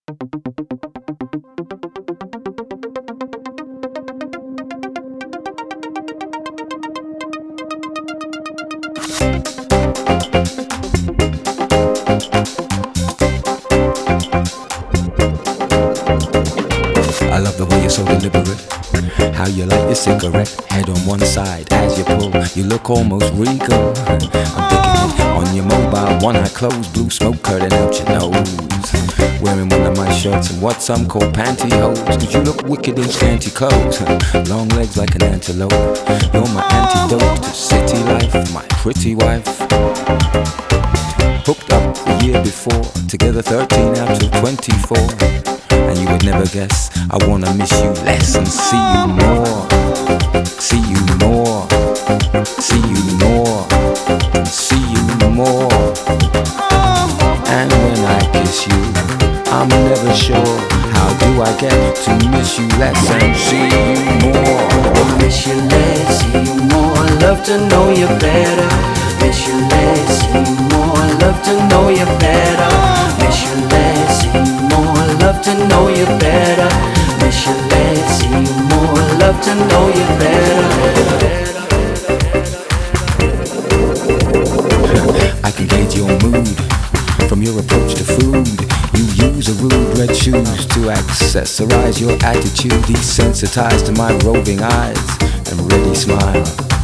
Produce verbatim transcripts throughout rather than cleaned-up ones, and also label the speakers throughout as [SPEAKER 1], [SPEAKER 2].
[SPEAKER 1] I love the way you're so deliberate. How you light your cigarette, head on one side as you pull. You look almost regal. I'm thinking it on your mobile, one eye closed, blue smoke curtain out your nose. Wearing one of my shirts and what some call pantyhose, cause you look wicked in scanty clothes. Long legs like an antelope. You're my antidote to city life, my pretty wife. Hooked up the year before, together thirteen out of twenty-four. And you would never guess I wanna miss you less and see you more. See you more. See you more. See you more. And when I kiss you, I'm never sure how do I get to miss you less and see you more.
[SPEAKER 2] Miss you less, see you more. Love to know you better. Miss you less, see you more. Love to know you better. Miss you less, see you more. Love to know you better. Miss you less, see you more. Love to know you better.
[SPEAKER 1] I can gauge your mood from your approach to food. You use a rude red shoes to accessorize your attitude, desensitized to my roving eyes and ready smile.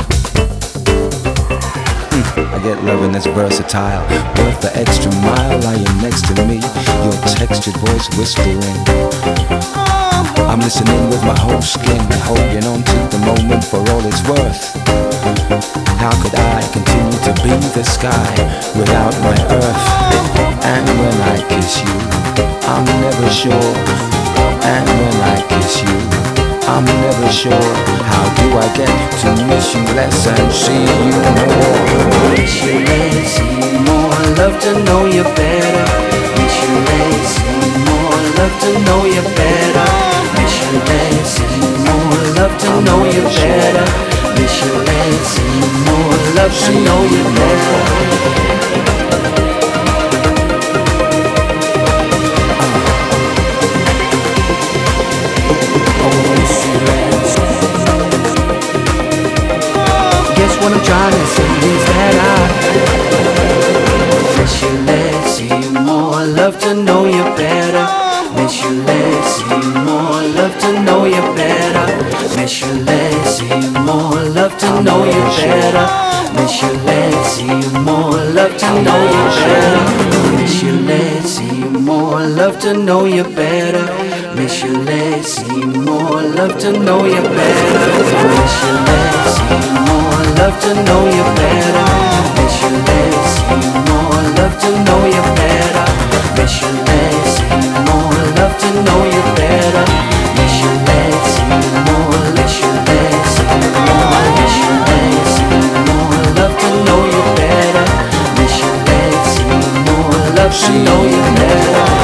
[SPEAKER 1] I get loving that's versatile, worth the extra mile. Lying next to me, your textured voice whispering. I'm listening with my whole skin, holding on to the moment for all it's worth. How could I continue to be the sky without my earth? And when I kiss you, I'm never sure. And when I kiss you, I'm never sure. How do I get to miss you less and see you more?
[SPEAKER 2] Miss you less, see you more. Love to know you better. Miss you less, see you more. Love to know you better. Miss you less, see you more. Love to know you better. Miss you less, see you more. Love to know you better. What I'm trying to say is that I miss you less, see you more. Love to know you better. Miss you less, see you more. Love to know you better. Miss you less, see you more. Love to know you better. Miss you less, see you more. Love to know you better. Miss you less, see you more. Love to know you better. Miss you less, see you more. Love to know you better. Miss you less, see you more. Love to know you better. Miss you less, see you more. Love to know you better. Miss you less, see you more. Love to know you better. Miss you less, see you more. Miss you less, see you more. Miss you less, see you more. Love to know you better. Miss you less, see you more. Love to know you better.